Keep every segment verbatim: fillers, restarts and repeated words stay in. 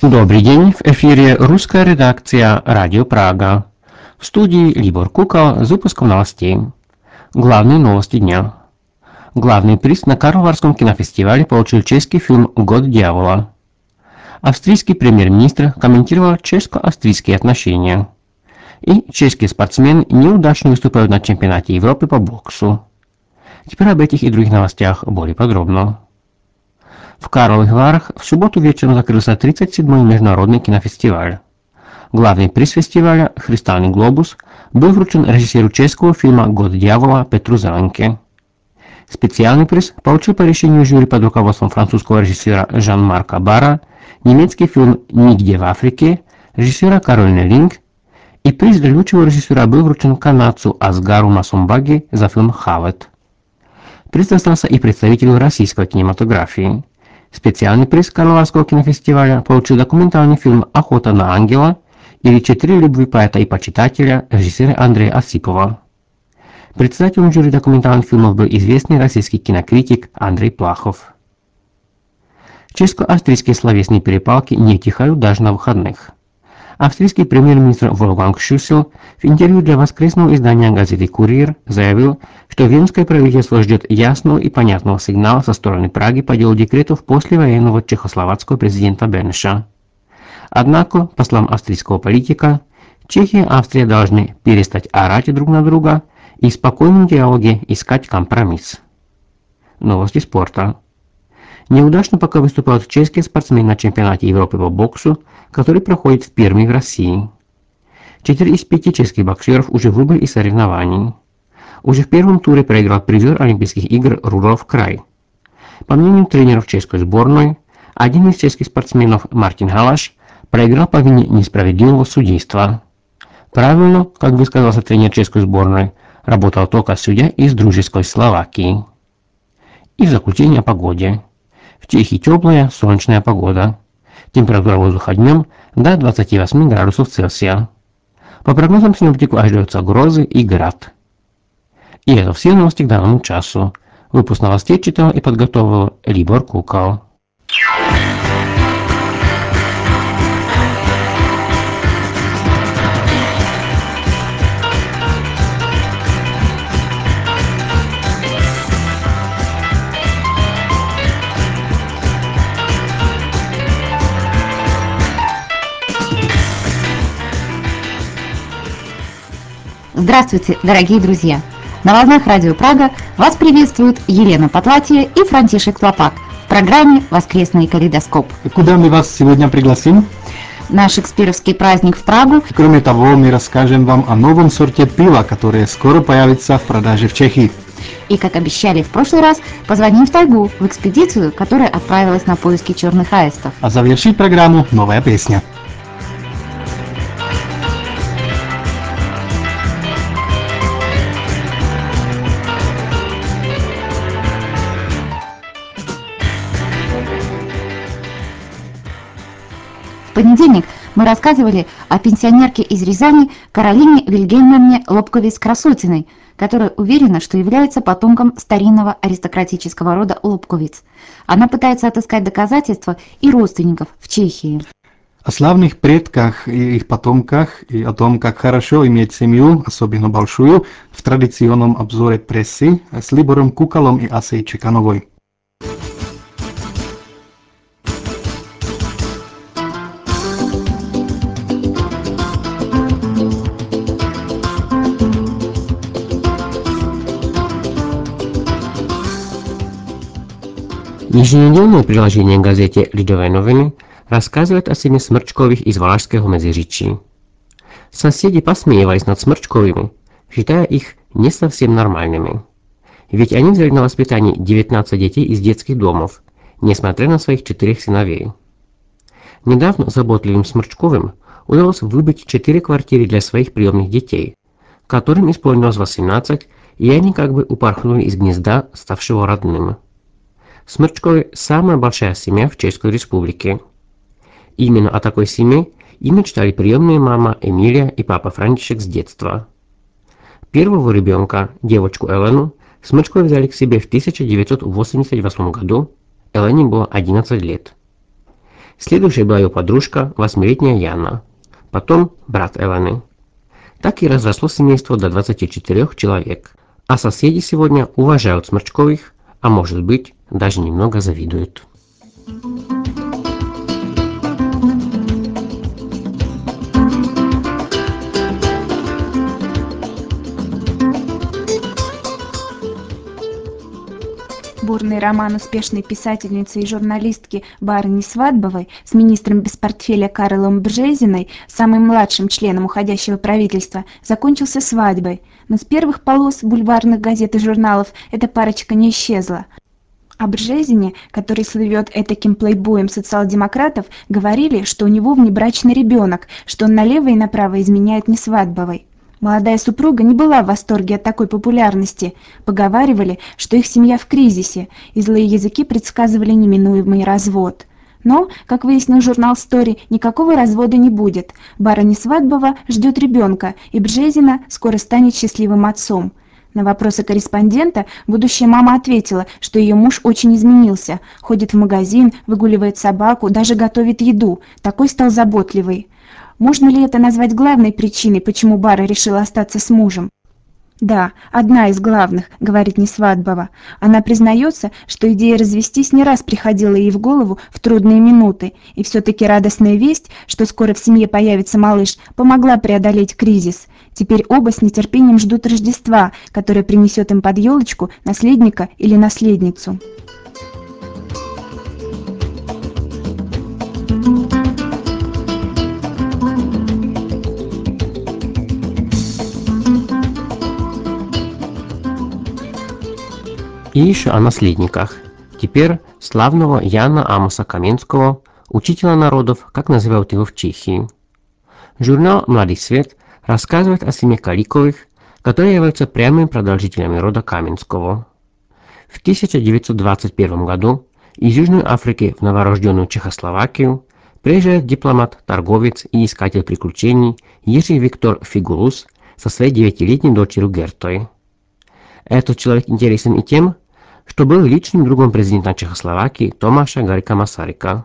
Добрый день, в эфире русская редакция «Радио Прага». В студии Либор Кукол с выпуском новостей. Главные новости дня. Главный приз на Карловарском кинофестивале получил чешский фильм «Год дьявола». Австрийский премьер-министр комментировал чешско-австрийские отношения. И чешские спортсмены неудачно выступают на чемпионате Европы по боксу. Теперь об этих и других новостях более подробно. В Карловых Варах в субботу вечером закрылся тридцать седьмой международный кинофестиваль. Главный приз фестиваля «Хрустальный глобус» был вручен режиссеру чешского фильма «Год дьявола» Петру Зеленке. Специальный приз получил по решению жюри под руководством французского режиссера Жан-Марка Барра немецкий фильм «Нигде в Африке» режиссера Каролины Линк, и приз для лучшего режиссера был вручен канадцу Асгару Масумбаги за фильм «Хавет». Приз достался и представителю российской кинематографии. Специальный приз Карловарского кинофестиваля получил документальный фильм «Охота на ангела» или «Четыре любви поэта и почитателя» режиссера Андрея Осипова. Председателем жюри документальных фильмов был известный российский кинокритик Андрей Плахов. Чешско-австрийские словесные перепалки не утихают даже на выходных. Австрийский премьер-министр Вольфганг Шюссел в интервью для воскресного издания газеты «Курьер» заявил, что венское правительство ждет ясного и понятного сигнала со стороны Праги по делу декретов послевоенного чехословацкого президента Бенеша. Однако, по словам австрийского политика, Чехия и Австрия должны перестать орать друг на друга и в спокойном диалоге искать компромисс. Новости спорта. Неудачно пока выступают чешские спортсмены на чемпионате Европы по боксу, который проходит в Перми в России. Четыре из пяти чешских боксеров уже выбыли из соревнований. Уже в первом туре проиграл призер Олимпийских игр Рудольф Край. По мнению тренеров чешской сборной, один из чешских спортсменов Мартин Халаш проиграл по вине несправедливого судейства. Правильно, как высказался тренер чешской сборной, работал только судья из дружеской Словакии. И в заключение о погоде. В Чехии теплая, солнечная погода. Температура воздуха днем до двадцати восьми градусов Цельсия. По прогнозам синоптиков ожидаются грозы и град. И это все новости к данному часу. Выпуск новостей читал и подготовил Либор Кукол. Здравствуйте, дорогие друзья! На волнах Радио Прага вас приветствуют Елена Потлатия и Франтишек Тлапак в программе «Воскресный калейдоскоп». И куда мы вас сегодня пригласим? На шекспировский праздник в Прагу. Кроме того, мы расскажем вам о новом сорте пива, которое скоро появится в продаже в Чехии. И, как обещали в прошлый раз, позвоним в тайгу, в экспедицию, которая отправилась на поиски черных аистов. А завершить программу новая песня. В понедельник мы рассказывали о пенсионерке из Рязани Каролине Вильгельмовне Лобковиц-Красотиной, которая уверена, что является потомком старинного аристократического рода Лобковиц. Она пытается отыскать доказательства и родственников в Чехии. О славных предках и их потомках, и о том, как хорошо иметь семью, особенно большую, в традиционном обзоре прессы с Либором Куколом и Асей Чекановой. Еженедельное приложение к газете «Lidové noviny» рассказывает о семье Смрчковых из Valašského Meziříčí. Соседи посмеивались над Смрчковыми, считая их не совсем нормальными. Ведь они взяли на воспитание девятнадцать детей из детских домов, несмотря на своих четырех сыновей. Недавно заботливым Смрчковым удалось выбыть четыре квартиры для своих приемных детей, которым исполнилось восемнадцать, и они как бы упорхнули из гнезда, ставшего родным. Смрчковы – самая большая семья в Чешской Республике. Именно о такой семье и мечтали приемные мама Эмилия и папа Франтишек с детства. Первого ребенка, девочку Елену, Смрчковы взяли к себе в тысяча девятьсот восемьдесят восьмом году. Елене было одиннадцать лет. Следующей была ее подружка, восьмилетняя Яна. Потом брат Элены. Так и разросло семейство до двадцати четырёх человек. А соседи сегодня уважают Сморчковых, а может быть, даже немного завидуют. Бурный роман успешной писательницы и журналистки Бары Свадьбовой с министром без портфеля Карлом Бжезиной, самым младшим членом уходящего правительства, закончился свадьбой, но с первых полос бульварных газет и журналов эта парочка не исчезла. О Бжезине, который слывет этаким плейбоем социал-демократов, говорили, что у него внебрачный ребенок, что он налево и направо изменяет Несвадьбовой. Молодая супруга не была в восторге от такой популярности. Поговаривали, что их семья в кризисе, и злые языки предсказывали неминуемый развод. Но, как выяснил журнал «Стори», никакого развода не будет. Барыня Свадьбова ждет ребенка, и Бжезина скоро станет счастливым отцом. На вопросы корреспондента будущая мама ответила, что ее муж очень изменился. Ходит в магазин, выгуливает собаку, даже готовит еду. Такой стал заботливый. Можно ли это назвать главной причиной, почему Бара решила остаться с мужем? Да, одна из главных, говорит Несвадьбова. Она признается, что идея развестись не раз приходила ей в голову в трудные минуты, и все-таки радостная весть, что скоро в семье появится малыш, помогла преодолеть кризис. Теперь оба с нетерпением ждут Рождества, которое принесет им под елочку наследника или наследницу. И еще о наследниках. Теперь славного Яна Амоса Каменского, учителя народов, как называют его в Чехии. Журнал «Младый свет» рассказывает о семье Каликовых, которые являются прямыми продолжителями рода Каменского. В тысяча девятьсот двадцать первом году из Южной Африки в новорожденную Чехословакию приезжает дипломат, торговец и искатель приключений Jiří Viktor Figulus со своей девятилетней дочерью Гертой. Этот человек интересен и тем, что был личным другом президента Чехословакии Томаша Гарика Масарика.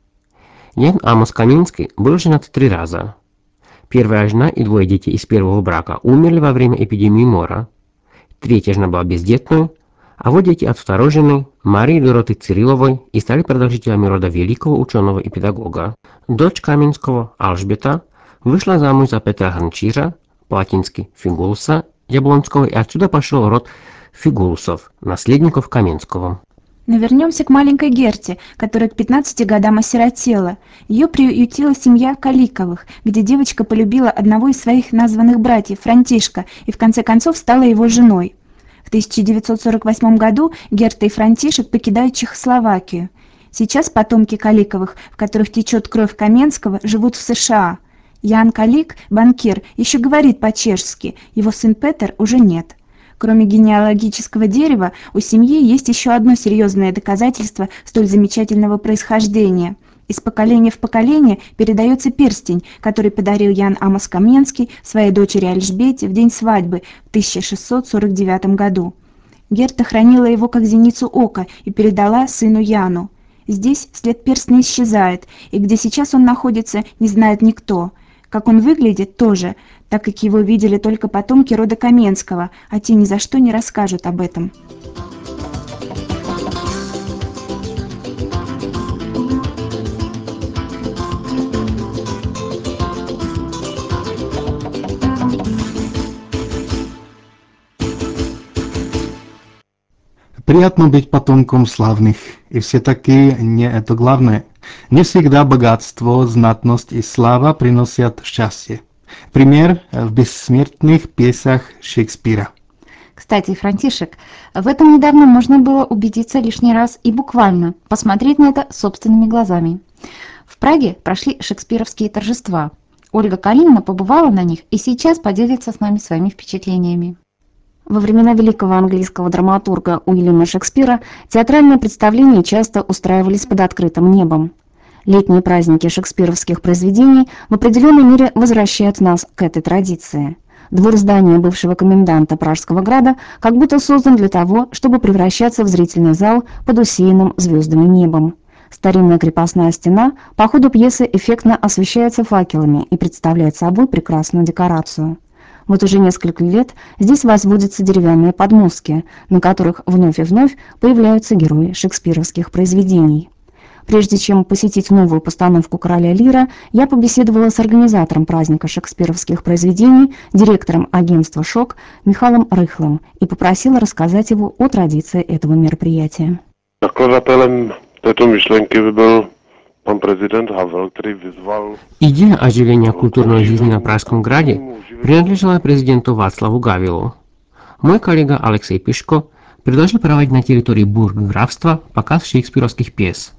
Ян Амос Каменский был женат три раза. Первая жена и двое детей из первого брака умерли во время эпидемии мора. Третья жена была бездетной, а вот дети от второй жены, Марии Дороты Цириловой, и стали продолжителями рода великого ученого и педагога. Дочь Каменского, Алжбета, вышла замуж за Петра Гранчира, по-латински Фигулуса, Яблонского, и отсюда пошел род Фигулусов, наследников Каменского. Но вернемся к маленькой Герте, которая к пятнадцати годам осиротела. Ее приютила семья Каликовых, где девочка полюбила одного из своих названных братьев, Франтишка, и в конце концов стала его женой. В тысяча девятьсот сорок восьмом году Герта и Франтишек покидают Чехословакию. Сейчас потомки Каликовых, в которых течет кровь Каменского, живут в США. Ян Калик, банкир, еще говорит по-чешски, его сын Петер уже нет. Кроме генеалогического дерева, у семьи есть еще одно серьезное доказательство столь замечательного происхождения. Из поколения в поколение передается перстень, который подарил Ян Амос Каменский своей дочери Альжбете в день свадьбы в тысяча шестьсот сорок девятом году. Герта хранила его как зеницу ока и передала сыну Яну. Здесь след перстня исчезает, и где сейчас он находится, не знает никто. Как он выглядит, тоже, так как его видели только потомки рода Каменского, а те ни за что не расскажут об этом. Приятно быть потомком славных, и все-таки не это главное. Не всегда богатство, знатность и слава приносят счастье. Пример в бессмертных пьесах Шекспира. Кстати, Франтишек, в этом недавно можно было убедиться лишний раз и буквально посмотреть на это собственными глазами. В Праге прошли шекспировские торжества. Ольга Калинина побывала на них и сейчас поделится с нами своими впечатлениями. Во времена великого английского драматурга Уильяма Шекспира театральные представления часто устраивались под открытым небом. Летние праздники шекспировских произведений в определенной мере возвращают нас к этой традиции. Двор здания бывшего коменданта Пражского града как будто создан для того, чтобы превращаться в зрительный зал под усеянным звездами небом. Старинная крепостная стена по ходу пьесы эффектно освещается факелами и представляет собой прекрасную декорацию. Вот уже несколько лет здесь возводятся деревянные подмостки, на которых вновь и вновь появляются герои шекспировских произведений. Прежде чем посетить новую постановку «Короля Лира», я побеседовала с организатором праздника шекспировских произведений, директором агентства «Шок» Михаилом Рыхлым и попросила рассказать его о традиции этого мероприятия. Zakladatelem této myšlenky by byl pan prezident Havel, který vyzval... Идея оживления культурной жизни на Пражском граде принадлежала президенту Václavu Gavelu. Мой коллега Алексей Пешко предложил проводить на территории бургграфства показ шекспировских пьес.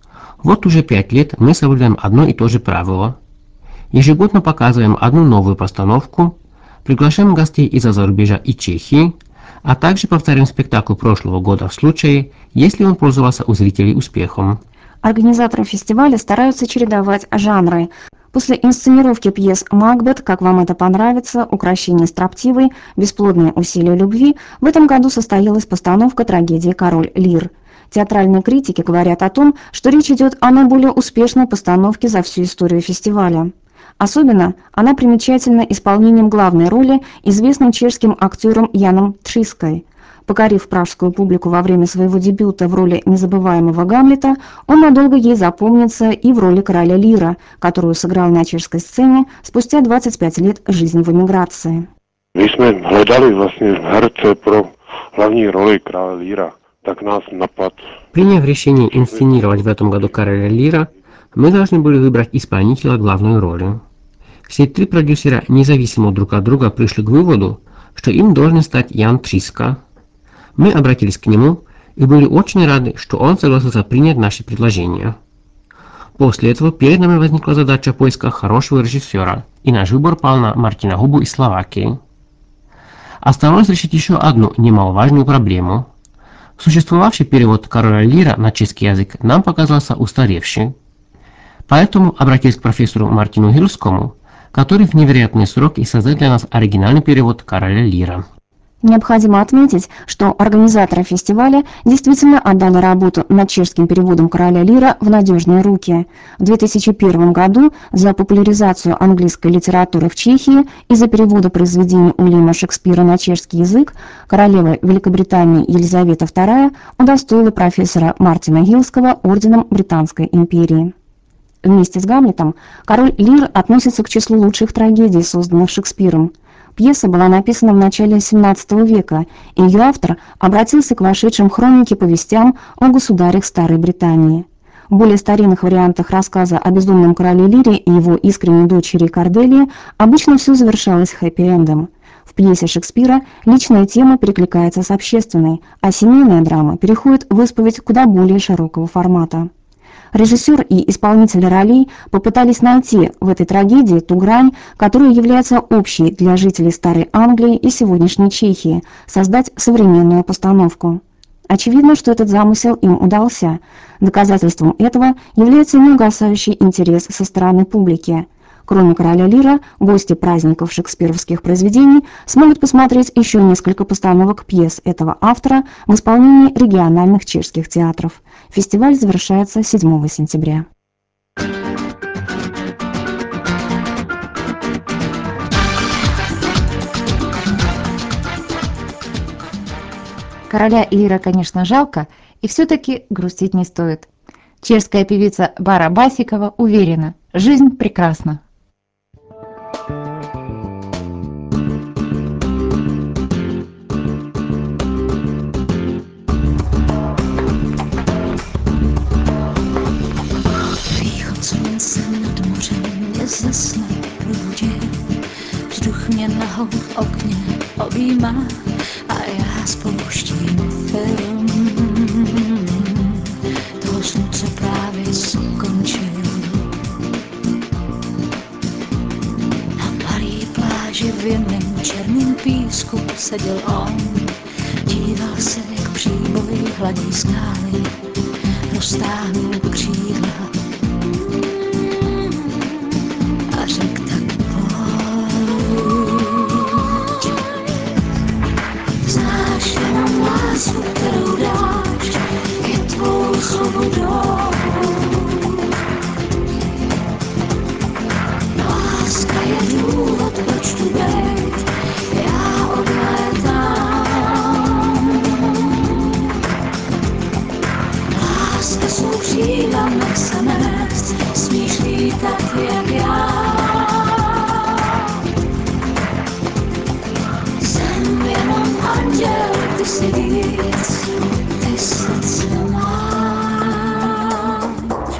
Вот уже пять лет мы соблюдаем одно и то же правило. Ежегодно показываем одну новую постановку, приглашаем гостей из-за зарубежа и Чехии, а также повторяем спектакль прошлого года в случае, если он пользовался у зрителей успехом. Организаторы фестиваля стараются чередовать жанры. После инсценировки пьес «Макбет», «Как вам это понравится», «Укрощение строптивой», «Бесплодные усилия любви» в этом году состоялась постановка трагедии «Король Лир». Театральные критики говорят о том, что речь идет о наиболее успешной постановке за всю историю фестиваля. Особенно она примечательна исполнением главной роли известным чешским актером Яном Тшиской. Покорив пражскую публику во время своего дебюта в роли незабываемого Гамлета, он надолго ей запомнится и в роли короля Лира, которую сыграл на чешской сцене спустя двадцать пять лет жизни в эмиграции. My jsme hledali vlastně herce pro hlavní roli krále Líra, tak nás napad. Приняв решение инсценировать в этом году «Короля Лира», мы должны были выбрать исполнителя главной роли. Все три продюсера независимо друг от друга пришли к выводу, что им должен стать Ян Тшиска. Мы обратились к нему и были очень рады, что он согласился принять наши предложения. После этого перед нами возникла задача поиска хорошего режиссера, и наш выбор пал на Мартина Губу из Словакии. Оставалось решить еще одну немаловажную проблему. Существовавший перевод «Короля Лира» на чешский язык нам показался устаревший. Поэтому обратились к профессору Мартину Хилскому, который в невероятные сроки создал для нас оригинальный перевод «Короля Лира». Необходимо отметить, что организаторы фестиваля действительно отдали работу над чешским переводом «Короля Лира» в надежные руки. В две тысячи первом году за популяризацию английской литературы в Чехии и за перевода произведений Уильяма Шекспира на чешский язык королева Великобритании Елизавета вторая удостоила профессора Мартина Хилского орденом Британской империи. Вместе с Гамлетом «Король Лир» относится к числу лучших трагедий, созданных Шекспиром. Пьеса была написана в начале семнадцатого века, и ее автор обратился к вошедшим в хроники повестям о государях Старой Британии. В более старинных вариантах рассказа о безумном короле Лире и его искренней дочери Корделии обычно все завершалось хэппи-эндом. В пьесе Шекспира личная тема перекликается с общественной, а семейная драма переходит в исповедь куда более широкого формата. Режиссер и исполнители ролей попытались найти в этой трагедии ту грань, которая является общей для жителей Старой Англии и сегодняшней Чехии, создать современную постановку. Очевидно, что этот замысел им удался. Доказательством этого является неугасающий интерес со стороны публики. Кроме «Короля Лира», гости праздников шекспировских произведений смогут посмотреть еще несколько постановок пьес этого автора в исполнении региональных чешских театров. Фестиваль завершается седьмого сентября. Короля Лира, конечно, жалко, и все-таки грустить не стоит. Чешская певица Бара Басикова уверена, жизнь прекрасна. Zasne průvodě, vzduch mě nahou v okně objímá a já spouštím film. Toho slunce právě skončil. Na malý pláži v jemném černém písku seděl on. Díval se, jak příboj hladí skály, roztáhnul křídla. A řek tak pojď. Znáš jenom lásku, kterou dáš, je tvou svobodou. jsou křídla nesané, smíš lítat jak já. Jsem jenom anděl, ty jsi víc, ty srdce máš.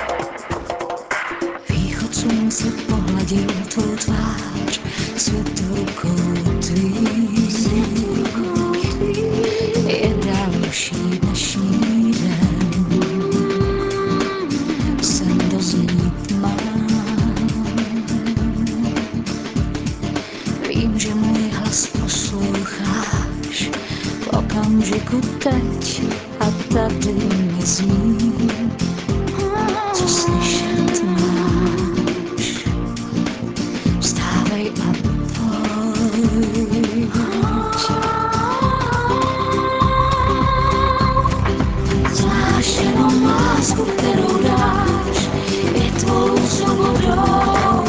Východ slunce pohladil tvou tvář, svět rukou tvých. Je další dnešní den, sen doznít má. Vím, že můj hlas posloucháš v okamžiku teď a tady mi zní, co slyšet máš. Vstávej a pojď. Znáš jenom lásku, kterou dáš, je tvou svobodou.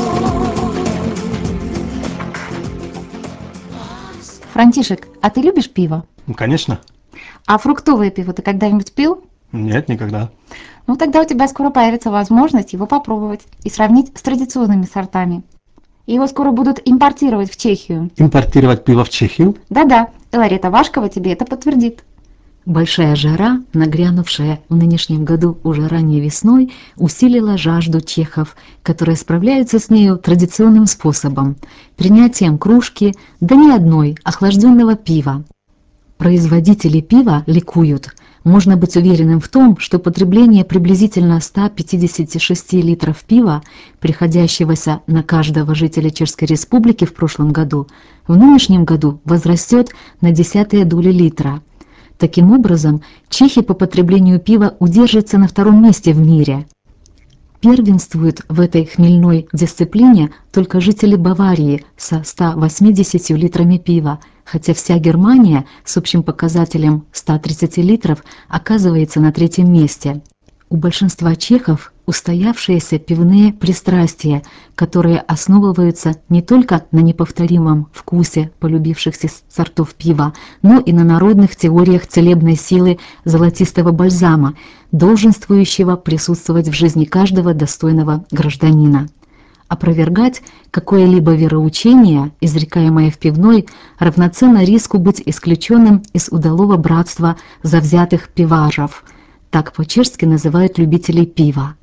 Франтишек, а ты любишь пиво? Ну, конечно. А фруктовое пиво ты когда-нибудь пил? Нет, никогда. Ну тогда у тебя скоро появится возможность его попробовать и сравнить с традиционными сортами. Его скоро будут импортировать в Чехию. Импортировать пиво в Чехию? Да-да, Ларета Вашкова тебе это подтвердит. Большая жара, нагрянувшая в нынешнем году уже ранней весной, усилила жажду чехов, которые справляются с нею традиционным способом – принятием кружки, да не одной, охлажденного пива. Производители пива ликуют. Можно быть уверенным в том, что потребление приблизительно ста пятидесяти шести литров пива, приходящегося на каждого жителя Чешской Республики в прошлом году, в нынешнем году возрастет на десятые доли литра. Таким образом, чехи по потреблению пива удержатся на втором месте в мире. Первенствуют в этой хмельной дисциплине только жители Баварии со ста восьмидесятью литрами пива, хотя вся Германия с общим показателем ста тридцати литров оказывается на третьем месте. У большинства чехов устоявшиеся пивные пристрастия, которые основываются не только на неповторимом вкусе полюбившихся сортов пива, но и на народных теориях целебной силы золотистого бальзама, долженствующего присутствовать в жизни каждого достойного гражданина. Опровергать какое-либо вероучение, изрекаемое в пивной, равноценно риску быть исключенным из удалого братства завзятых пиважов. Так по-чешски называют любителей пива.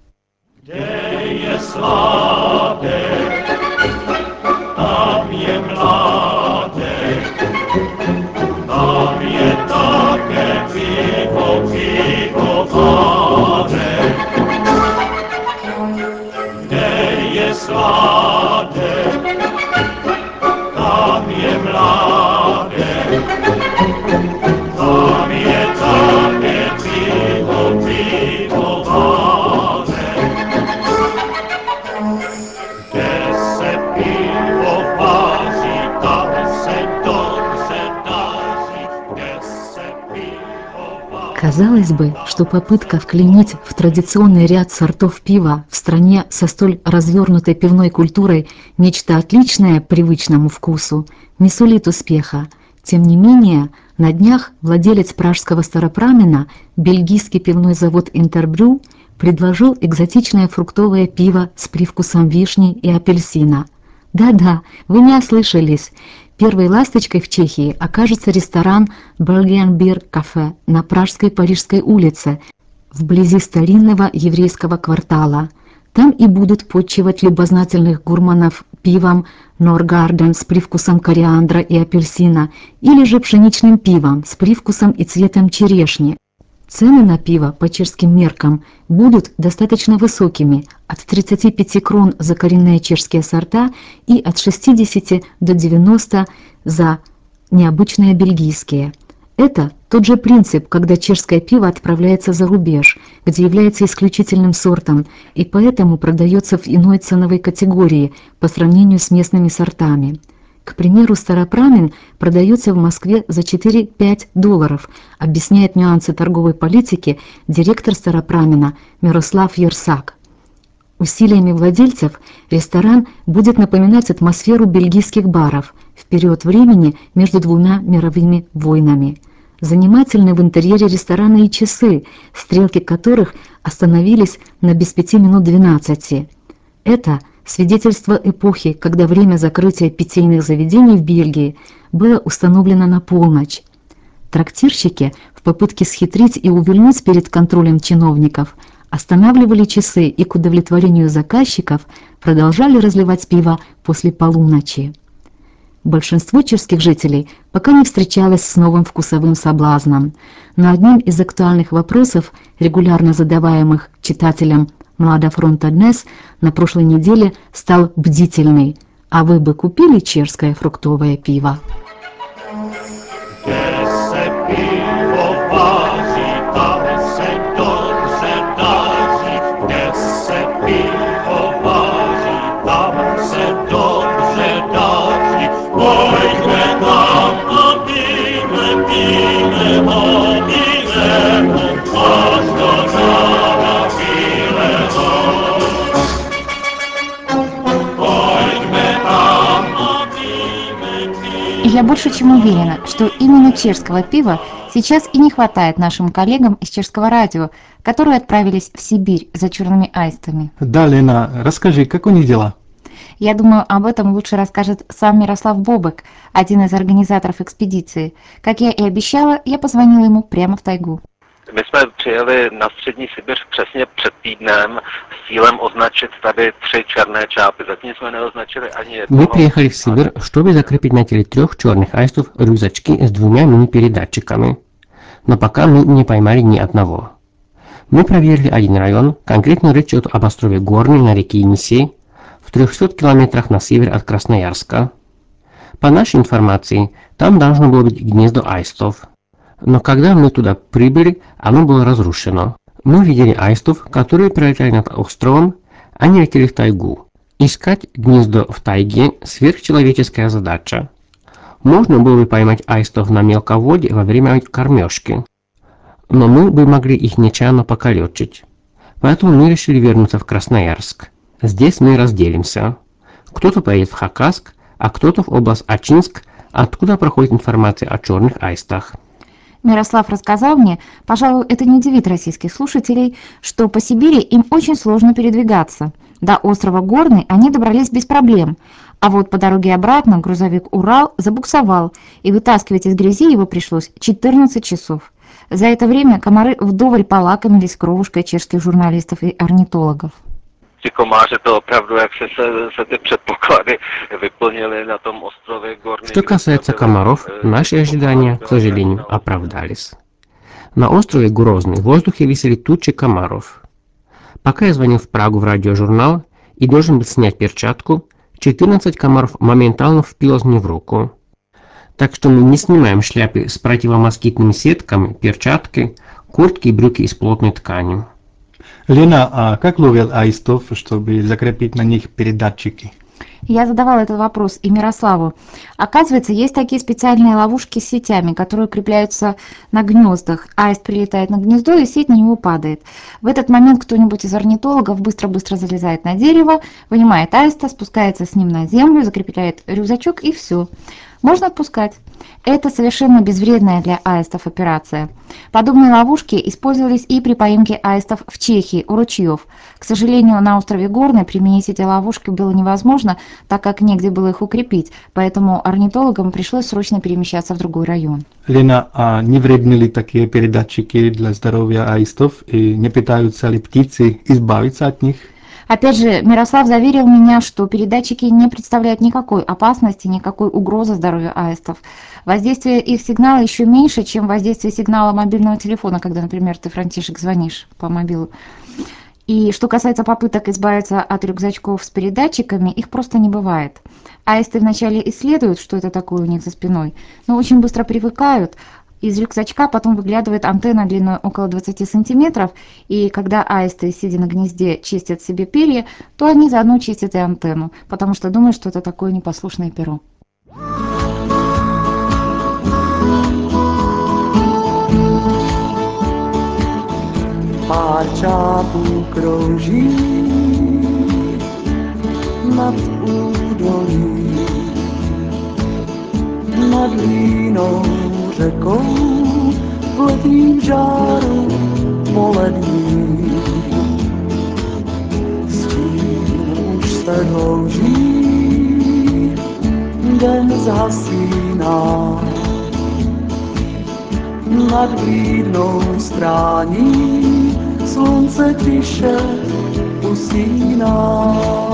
Казалось бы, что попытка вклинить в традиционный ряд сортов пива в стране со столь развернутой пивной культурой нечто отличное привычному вкусу не сулит успеха. Тем не менее, на днях владелец пражского Старопрамена, бельгийский пивной завод Интербрю, предложил экзотичное фруктовое пиво с привкусом вишни и апельсина. Да-да, вы не ослышались. Первой ласточкой в Чехии окажется ресторан Belgian Beer Cafe на Пражской Парижской улице, вблизи старинного еврейского квартала. Там и будут подчивать любознательных гурманов пивом Норгарден с привкусом кориандра и апельсина или же пшеничным пивом с привкусом и цветом черешни. Цены на пиво по чешским меркам будут достаточно высокими, от тридцати пяти крон за коренные чешские сорта и от шестидесяти до девяноста за необычные бельгийские. Это тот же принцип, когда чешское пиво отправляется за рубеж, где является исключительным сортом и поэтому продается в иной ценовой категории по сравнению с местными сортами. К примеру, Старопрамен продается в Москве за четыре-пять долларов, объясняет нюансы торговой политики директор Старопрамена Мирослав Ерсак. Усилиями владельцев ресторан будет напоминать атмосферу бельгийских баров в период времени между двумя мировыми войнами. Занимательны в интерьере ресторана и часы, стрелки которых остановились на без пяти минут двенадцати. Это свидетельство эпохи, когда время закрытия питейных заведений в Бельгии было установлено на полночь. Трактирщики в попытке схитрить и увильнуть перед контролем чиновников останавливали часы и к удовлетворению заказчиков продолжали разливать пиво после полуночи. Большинство чешских жителей пока не встречалось с новым вкусовым соблазном, но одним из актуальных вопросов, регулярно задаваемых читателям «Млада фронта Днес», на прошлой неделе стал бдительный: «А вы бы купили чешское фруктовое пиво?» И я больше чем уверена, что именно чешского пива сейчас и не хватает нашим коллегам из чешского радио, которые отправились в Сибирь за черными аистами. Да, Лена, расскажи, как у них дела? Я думаю, об этом лучше расскажет сам Мирослав Бобек, один из организаторов экспедиции. Как я и обещала, я позвонила ему прямо в тайгу. My jsme přijeli na střední Sibiř přesně před týdnem s cílem označit tady tři černé čápy. Zatím jsme neoznačili ani jednoho. Мы приехали в Сибирь, чтобы закрепить на теле трех черных аистов рюкзачки с двумя мини-передатчиками. Но пока мы не поймали ни одного. Мы проверили один район, конкретно речь идет об острове Горный на реке Енисей, в трехстах километрах на север от Красноярска. По нашей информации, там должно было быть гнездо аистов. Но когда мы туда прибыли, оно было разрушено. Мы видели аистов, которые пролетали над островом, они летели в тайгу. Искать гнездо в тайге – сверхчеловеческая задача. Можно было бы поймать аистов на мелководье во время кормежки, но мы бы могли их нечаянно покалечить. Поэтому мы решили вернуться в Красноярск. Здесь мы разделимся. Кто-то поедет в Хакаск, а кто-то в область Ачинск, откуда проходит информация о черных аистах. Мирослав рассказал мне, пожалуй, это не удивит российских слушателей, что по Сибири им очень сложно передвигаться. До острова Горный они добрались без проблем, а вот по дороге обратно грузовик «Урал» забуксовал, и вытаскивать из грязи его пришлось четырнадцать часов. За это время комары вдоволь полакомились кровушкой чешских журналистов и орнитологов. Ti komáři to opravdu, jak se, se, se ty předpoklady vyplnily na tom ostrově Горный. Что касается комаров, наши ожидания, к сожалению, оправдались. На острове Грозный в воздухе висели тучи комаров. Пока я звонил в Прагу в радиожурнал и должен был снять перчатку, четырнадцать комаров моментально впилось мне в руку. Так что мы не снимаем шляпы с противомоскитными сетками, перчатки, куртки и брюки из плотной ткани. Лена, а как ловят аистов, чтобы закрепить на них передатчики? Я задавала этот вопрос и Мирославу. Оказывается, есть такие специальные ловушки с сетями, которые крепляются на гнездах. Аист прилетает на гнездо, и сеть на него падает. В этот момент кто-нибудь из орнитологов быстро-быстро залезает на дерево, вынимает аиста, спускается с ним на землю, закрепляет рюкзачок, и все. Можно отпускать. Это совершенно безвредная для аистов операция. Подобные ловушки использовались и при поимке аистов в Чехии у ручьев. К сожалению, на острове Горный применить эти ловушки было невозможно, так как негде было их укрепить, поэтому орнитологам пришлось срочно перемещаться в другой район. Лена, а не вредны ли такие передатчики для здоровья аистов и не пытаются ли птицы избавиться от них? Опять же, Мирослав заверил меня, что передатчики не представляют никакой опасности, никакой угрозы здоровью аистов. Воздействие их сигнала еще меньше, чем воздействие сигнала мобильного телефона, когда, например, ты, Франтишек, звонишь по мобилу. И что касается попыток избавиться от рюкзачков с передатчиками, их просто не бывает. Аисты вначале исследуют, что это такое у них за спиной, но очень быстро привыкают. Из рюкзачка потом выглядывает антенна длиной около двадцати сантиметров, и когда аисты, сидя на гнезде, чистят себе перья, то они заодно чистят и антенну, потому что думают, что это такое непослушное перо. Pár čápů krouží nad údolí, nad línou řekou v letním žáru polední. Stín už se dlouží, den zhasíná. Nad blídnou strání slunce tiše usíná.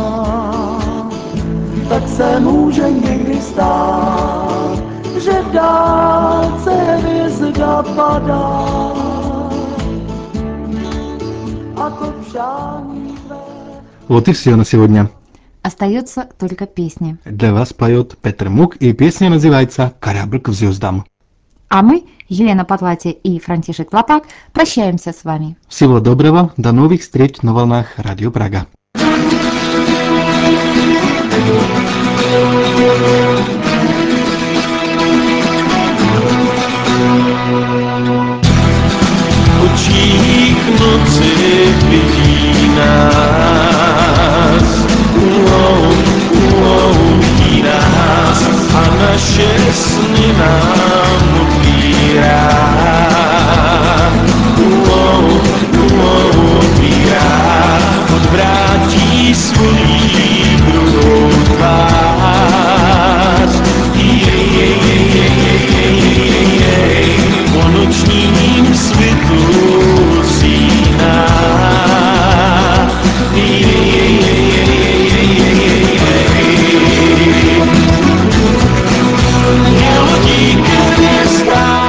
Tak se může někdy stát, že v dálce hvězda padá. A to přání tvé. Вот и все на сегодня. Остается только песня. Для вас поет Петр Мук, и песня называется «Корабль к звездам». А мы, Елена Потлати и Франтишек Лопак, прощаемся с вами. Всего доброго, до новых встреч на волнах Радио Прага. V očích noci vidí nás, wow, wow, vidí nás a naše sny nám otvírá. Wow, wow, otvírá, odvrátí svojí druhou tvář. Jej, jej, jej, jej, jej, jej, jej, po nočním svitu usíná. Jej, jej, jej, jej, jej, jej, jej. Je lodí k hvězdám.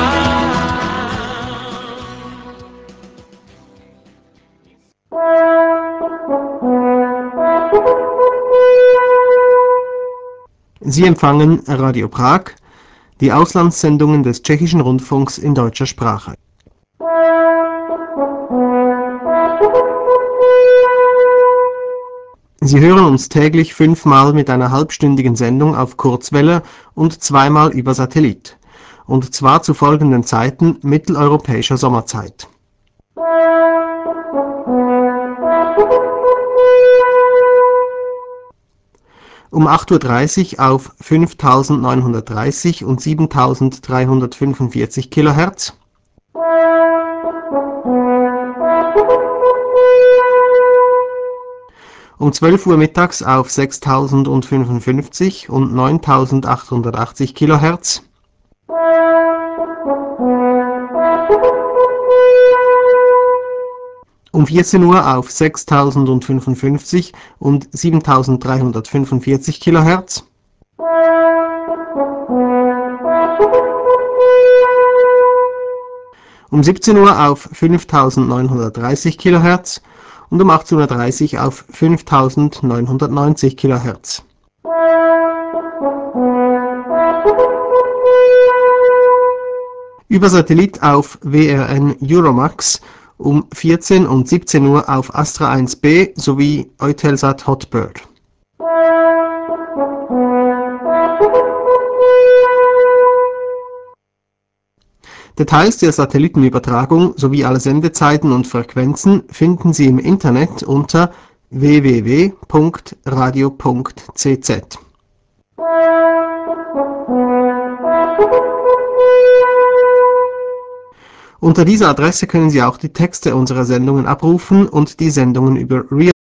Sie empfangen Radio Prag, die Auslandssendungen des Tschechischen Rundfunks in deutscher Sprache. Sie hören uns täglich fünfmal mit einer halbstündigen Sendung auf Kurzwelle und zweimal über Satellit. Und zwar zu folgenden Zeiten mitteleuropäischer Sommerzeit. Um acht Uhr dreißig auf fünftausendneunhundertdreißig und siebentausenddreihundertfünfundvierzig Kilohertz. Um zwölf Uhr mittags auf sechstausendfünfundfünfzig und neuntausendachthundertachtzig Kilohertz. Um vierzehn Uhr auf sechstausendfünfundfünfzig und siebentausenddreihundertfünfundvierzig Kilohertz. Um siebzehn Uhr auf fünftausendneunhundertdreißig Kilohertz und um achtzehn Uhr dreißig auf fünftausendneunhundertneunzig Kilohertz. Über Satellit auf W R N Euromax um vierzehn und siebzehn Uhr auf Astra eins B sowie Eutelsat Hotbird. Details der Satellitenübertragung sowie alle Sendezeiten und Frequenzen finden Sie im Internet unter w w w punkt radio punkt c z. Unter dieser Adresse können Sie auch die Texte unserer Sendungen abrufen und die Sendungen über Real